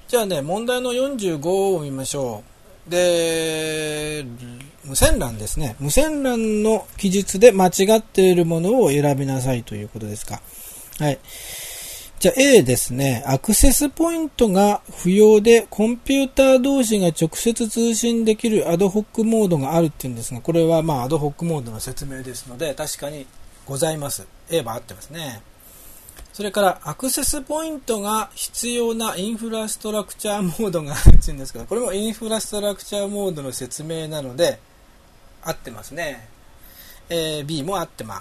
じゃあね、問題の45を見ましょう。で、無線 LAN ですね。無線 LAN の記述で間違っているものを選びなさいということですか。はい。じゃあ A ですね。アクセスポイントが不要でコンピューター同士が直接通信できるアドホックモードがあるっていうんですが、これはアドホックモードの説明ですので、確かにございます。A は合ってますね。それからアクセスポイントが必要なインフラストラクチャーモードがあるっていうんですけど、これもインフラストラクチャーモードの説明なので合ってますね。B も合ってます。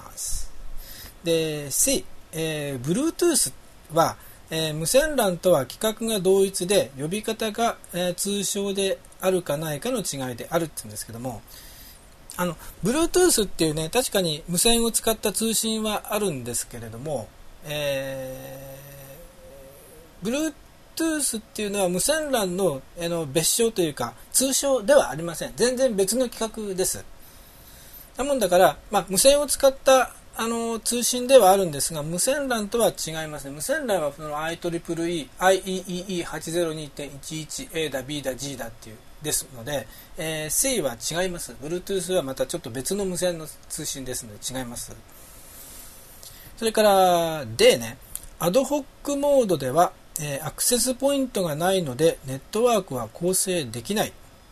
で C、Bluetooth は、無線 LAN とは規格が同一で呼び方が、通称であるかないかの違いであるって言うんですけども、Bluetooth っていうね、確かに無線を使った通信はあるんですけれども、Bluetooth っていうのは無線 LAN の、別称というか通称ではありません。全然別の規格です。なもんだから、無線を使った通信ではあるんですが、無線 LAN とは違いますね。無線 LAN はその IEEE802.11A だ B だ G だっていうですので、C は違います。Bluetooth はまたちょっと別の無線の通信ですので違います。それから D ね、アドホックモードでは、アクセスポイントがないのでネットワークは構成できない。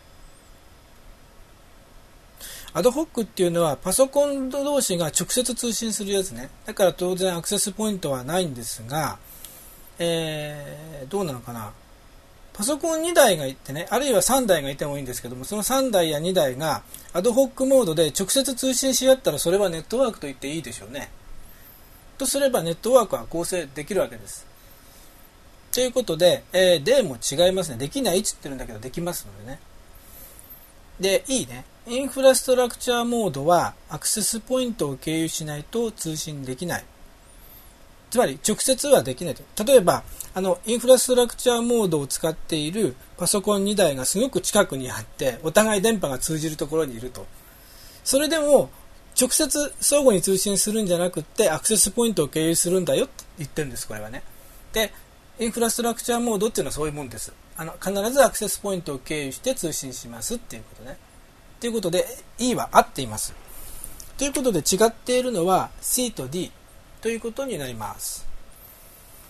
アドホックっていうのはパソコン同士が直接通信するやつね。だから当然アクセスポイントはないんですが、どうなのかな。パソコン2台がいてね、あるいは3台がいてもいいんですけども、その3台や2台がアドホックモードで直接通信し合ったらそれはネットワークと言っていいでしょうね。とすればネットワークは構成できるわけです。ということで、D も違いますね。できないって言ってるんだけどできますのでね。で、いいね。インフラストラクチャーモードはアクセスポイントを経由しないと通信できない。つまり直接はできないと。例えばインフラストラクチャーモードを使っているパソコン2台がすごく近くにあってお互い電波が通じるところにいると。それでも直接相互に通信するんじゃなくってアクセスポイントを経由するんだよって言ってるんです。これはね。で、インフラストラクチャーモードっていうのはそういうもんです。必ずアクセスポイントを経由して通信しますっていうことね。ということで E は合っています。ということで違っているのは C と D ということになります。